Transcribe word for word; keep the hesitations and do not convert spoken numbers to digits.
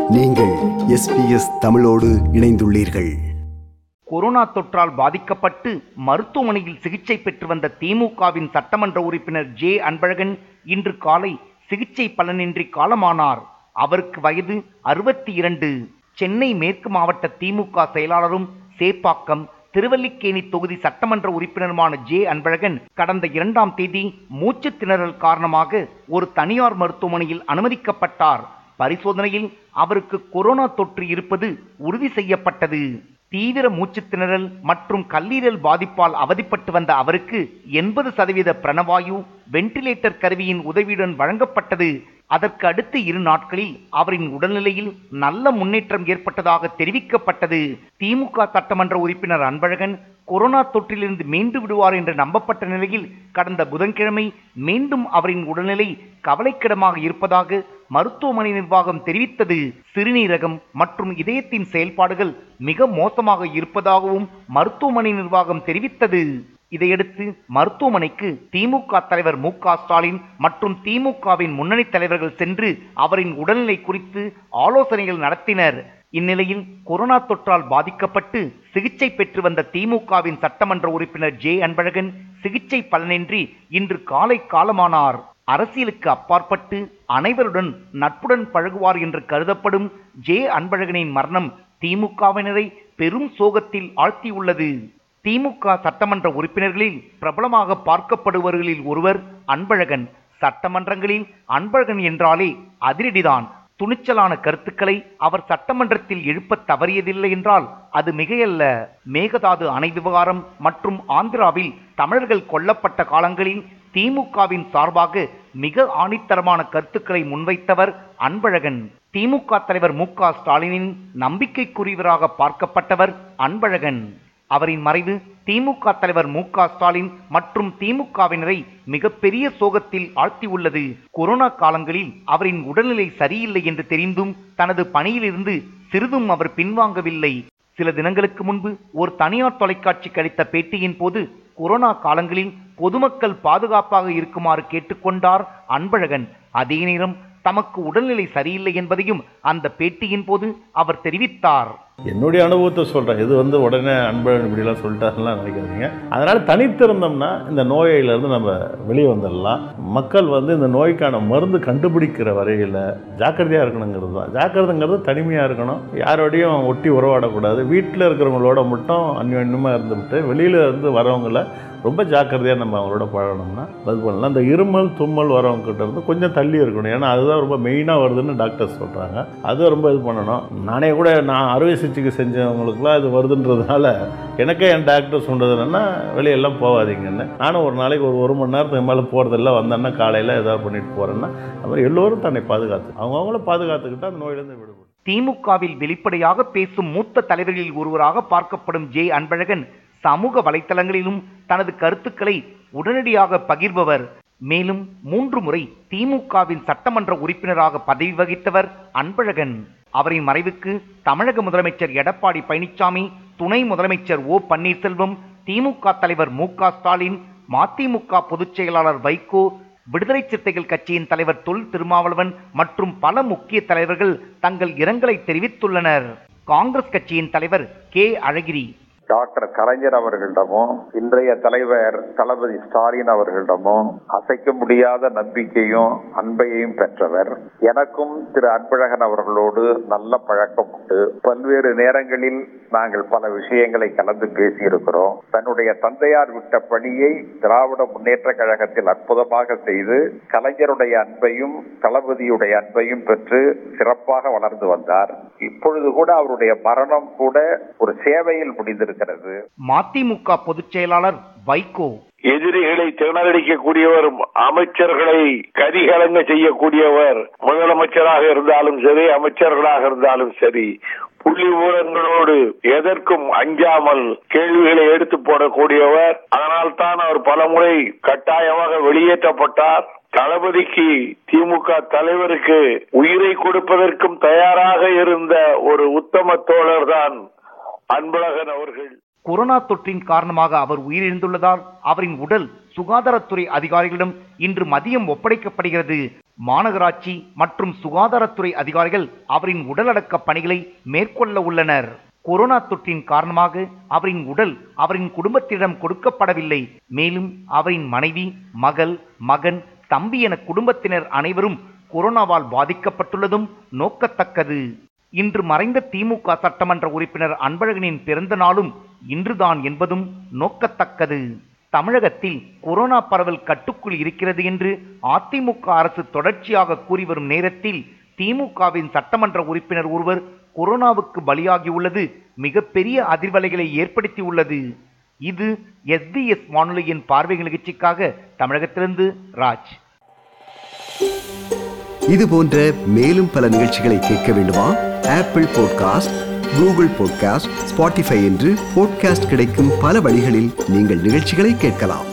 நீங்கள் S B S தமிழோடு இணைந்துள்ளீர்கள். கொரோனா தொற்றால் பாதிக்கப்பட்டு மருத்துவமனையில் சிகிச்சை பெற்று வந்த திமுகவின் சட்டமன்ற உறுப்பினர் ஜே அன்பழகன் இன்று காலை சிகிச்சை பலனின்றி காலமானார். அவருக்கு வயது அறுபத்தி இரண்டு. சென்னை மேற்கு மாவட்ட திமுக செயலாளரும் சேப்பாக்கம் திருவல்லிக்கேணி தொகுதி சட்டமன்ற உறுப்பினருமான ஜே அன்பழகன் கடந்த இரண்டாம் தேதி மூச்சு திணறல் காரணமாக ஒரு தனியார் மருத்துவமனையில் அனுமதிக்கப்பட்டார். பரிசோதனையில் அவருக்கு கொரோனா தொற்று இருப்பது உறுதி செய்யப்பட்டது. தீவிர மூச்சு திணறல் மற்றும் கல்லீரல் பாதிப்பால் அவதிப்பட்டு வந்த அவருக்கு எண்பது சதவீத பிரணவாயு வென்டிலேட்டர் கருவியின் உதவியுடன் வழங்கப்பட்டது. அதற்கு அடுத்து இரு நாட்களில் அவரின் உடல்நிலையில் நல்ல முன்னேற்றம் ஏற்பட்டதாக தெரிவிக்கப்பட்டது. திமுக சட்டமன்ற உறுப்பினர் அன்பழகன் கொரோனா தொற்றிலிருந்து மீண்டு விடுவார் என்று நம்பப்பட்ட நிலையில் கடந்த புதன்கிழமை மீண்டும் அவரின் உடல்நிலை கவலைக்கிடமாக இருப்பதாக மருத்துவமனை நிர்வாகம் தெரிவித்தது. சிறுநீரகம் மற்றும் இதயத்தின் செயல்பாடுகள் மிக மோசமாக இருப்பதாகவும் மருத்துவமனை நிர்வாகம் தெரிவித்தது. இதையடுத்து மருத்துவமனைக்கு திமுக தலைவர் மு க ஸ்டாலின் மற்றும் திமுகவின் முன்னணி தலைவர்கள் சென்று அவரின் உடல்நிலை குறித்து ஆலோசனைகள் நடத்தினர். இந்நிலையில் கொரோனா தொற்றால் பாதிக்கப்பட்டு சிகிச்சை பெற்று வந்த திமுகவின் சட்டமன்ற உறுப்பினர் ஜே அன்பழகன் சிகிச்சை பலனின்றி இன்று காலை காலமானார். அரசியலுக்கு அப்பாற்பட்டு அனைவருடன் நட்புடன் பழகுவார் என்று கருதப்படும் ஜே அன்பழகனின் மரணம் திமுகவினரை பெரும் சோகத்தில் ஆழ்த்தியுள்ளது. திமுக சட்டமன்ற உறுப்பினர்களில் பிரபலமாக பார்க்கப்படுபவர்களில் ஒருவர் அன்பழகன். சட்டமன்றங்களில் அன்பழகன் என்றாலே அதிரடிதான். துணிச்சலான கருத்துக்களை அவர் சட்டமன்றத்தில் எழுப்ப தவறியதில்லை என்றால் அது மிகையல்ல. மேகதாது அணை விவகாரம் மற்றும் ஆந்திராவில் தமிழர்கள் கொல்லப்பட்ட காலங்களில் திமுகவின் சார்பாக மிக ஆணித்தரமான கருத்துக்களை முன்வைத்தவர் அன்பழகன். திமுக தலைவர் மு க ஸ்டாலினின் நம்பிக்கைக்குரியவராக பார்க்கப்பட்டவர் அன்பழகன். அவரின் மறைவு திமுக தலைவர் மு க ஸ்டாலின் மற்றும் திமுகவினரை மிகப்பெரிய சோகத்தில் ஆழ்த்தியுள்ளது. கொரோனா காலங்களில் அவரின் உடல்நிலை சரியில்லை என்று தெரிந்தும் தனது பணியிலிருந்து சிறிதும் அவர் பின்வாங்கவில்லை. சில தினங்களுக்கு முன்பு ஒரு தனியார் தொலைக்காட்சிக்கு அளித்த பேட்டியின் போது கொரோனா காலங்களில் பொதுமக்கள் பாதுகாப்பாக இருக்குமாறு கேட்டுக்கொண்டார் அன்பழகன். அதே நேரம் தமக்கு உடல்நிலை சரியில்லை என்பதையும் அந்த பேட்டியின் போது அவர் தெரிவித்தார். என்னுடைய அனுபவத்தை சொல்கிறேன். இது வந்து உடனே அன்பழகன் இப்படிலாம் சொல்லிட்டாருலாம் நினைக்காதீங்க. அதனால் தனித்திருந்தோம்னா இந்த நோயிலிருந்து நம்ம வெளியே வந்துடலாம். மக்கள் வந்து இந்த நோய்க்கான மருந்து கண்டுபிடிக்கிற வரையில் ஜாக்கிரதையாக இருக்கணுங்கிறது தான். ஜாக்கிரதைங்கிறது தனிமையாக இருக்கணும், யாரோடையும் ஒட்டி உறவாடக்கூடாது. வீட்டில் இருக்கிறவங்களோட மட்டும் அந்யோன்யமாக இருந்துவிட்டு வெளியில் இருந்து வரவங்கள ரொம்ப ஜாக்கிரதையாக நம்ம அவங்களோட பழகணும்னா அது பண்ணலாம். இந்த இருமல் தும்மல் வரவங்ககிட்ட இருந்து கொஞ்சம் தள்ளி இருக்கணும். ஏன்னா அதுதான் ரொம்ப மெயினாக வருதுன்னு டாக்டர்ஸ் சொல்கிறாங்க. அது ரொம்ப இது பண்ணணும். நானே கூட நான் அறுவை சிகிச்சை செஞ்சவங்களுக்குலாம் இது வருதுன்றதுனால எனக்கே என் டாக்டர் சொல்கிறது என்னென்னா வெளியெல்லாம் போகாதீங்கன்னு. நானும் ஒரு நாளைக்கு ஒரு ஒரு மணி நேரத்துக்கு மேலே போகிறதில்ல. வந்தேன்னா காலையில் ஏதாவது பண்ணிட்டு போகிறேன்னா அப்புறம் எல்லோரும் தன்னை பாதுகாத்து அவங்கவுங்கள பாதுகாத்துக்கிட்டு அந்த நோயிலிருந்து விடுபடும். திமுகவில் வெளிப்படையாக பேசும் மூத்த தலைவர்களில் ஒருவராக பார்க்கப்படும் ஜே அன்பழகன் சமூக வலைத்தளங்களிலும் தனது கருத்துக்களை உடனடியாக பகிர்பவர். மேலும் மூன்று முறை திமுகவின் சட்டமன்ற உறுப்பினராக பதவி வகித்தவர் அன்பழகன். அவரின் மறைவுக்கு தமிழக முதலமைச்சர் எடப்பாடி பழனிசாமி, துணை முதலமைச்சர் ஓ பன்னீர்செல்வம், திமுக தலைவர் மு க ஸ்டாலின், மதிமுக பொதுச் செயலாளர் வைகோ, விடுதலை சிறுத்தைகள் கட்சியின் தலைவர் தொல் திருமாவளவன் மற்றும் பல முக்கிய தலைவர்கள் தங்கள் இரங்கலை தெரிவித்துள்ளனர். காங்கிரஸ் கட்சியின் தலைவர் கே அழகிரி டாக்டர் கலைஞர் அவர்களிடமும் இன்றைய தலைவர் தளபதி ஸ்டாலின் அவர்களிடமும் அசைக்க முடியாத நம்பிக்கையும் அன்பையும் பெற்றவர். எனக்கும் திரு அன்பழகன் அவர்களோடு நல்ல பழக்கம் உண்டு. பல்வேறு நேரங்களில் நாங்கள் பல விஷயங்களை கலந்து பேசியிருக்கிறோம். தன்னுடைய தந்தையார் விட்ட பணியை திராவிட முன்னேற்ற கழகத்தில் அற்புதமாக செய்து கலைஞருடைய அன்பையும் தளபதியுடைய அன்பையும் பெற்று சிறப்பாக வளர்ந்து வந்தார். இப்பொழுது கூட அவருடைய மரணம் கூட ஒரு சேவையில் முடிந்திருக்கிறது. மதிமுக பொதுச் செயலாளர் வைகோ எதிரிகளை திணறடிக்கக்கூடியவர், அமைச்சர்களை கரிகலங்க செய்யக்கூடியவர், முதலமைச்சராக இருந்தாலும் சரி அமைச்சர்களாக இருந்தாலும் சரி புள்ளி ஊரங்களோடு எதற்கும் அஞ்சாமல் கேள்விகளை எடுத்து போடக்கூடியவர். அதனால் தான் அவர் பலமுறை கட்டாயமாக வெளியேற்றப்பட்டார். தளபதிக்கு திமுக தலைவருக்கு உயிரை கொடுப்பதற்கும் தயாராக இருந்த ஒரு உத்தம தோழர் தான் அன்பழகன் அவர்கள். கொரோனா தொற்றின் காரணமாக அவர் உயிரிழந்துள்ளதால் அவரின் உடல் சுகாதாரத்துறை அதிகாரிகளிடம் இன்று மதியம் ஒப்படைக்கப்படுகிறது. மாநகராட்சி மற்றும் சுகாதாரத்துறை அதிகாரிகள் அவரின் உடலடக்க பணிகளை மேற்கொள்ள உள்ளனர். கொரோனா தொற்றின் காரணமாக அவரின் உடல் அவரின் குடும்பத்திடம் கொடுக்கப்படவில்லை. மேலும் அவரின் மனைவி, மகள், மகன், தம்பி என குடும்பத்தினர் அனைவரும் கொரோனாவால் பாதிக்கப்பட்டுள்ளதும் நோக்கத்தக்கது. இன்று மறைந்த திமுக சட்டமன்ற உறுப்பினர் அன்பழகனின் பிறந்த நாளும் இன்றுதான் என்பதும் நோக்கத்தக்கது. தமிழகத்தில் கொரோனா பரவல் கட்டுக்குள் இருக்கிறது என்று அதிமுக அரசு தொடர்ச்சியாக கூறி வரும் நேரத்தில் திமுகவின் சட்டமன்ற உறுப்பினர் ஒருவர் கொரோனாவுக்கு பலியாகியுள்ளது மிகப்பெரிய அதிர்வலைகளை ஏற்படுத்தியுள்ளது. இது எஸ்பிஎஸ் வானொலியின் பார்வை நிகழ்ச்சிக்காக தமிழகத்திலிருந்து ராஜ். இது போன்ற மேலும் பல நிகழ்ச்சிகளை கேட்க வேண்டுமா? Apple podcast, Google podcast, Spotify என்று பாட்காஸ்ட் கிடைக்கும் பல வழிகளில் நீங்கள் நிகழ்ச்சிகளை கேட்கலாம்.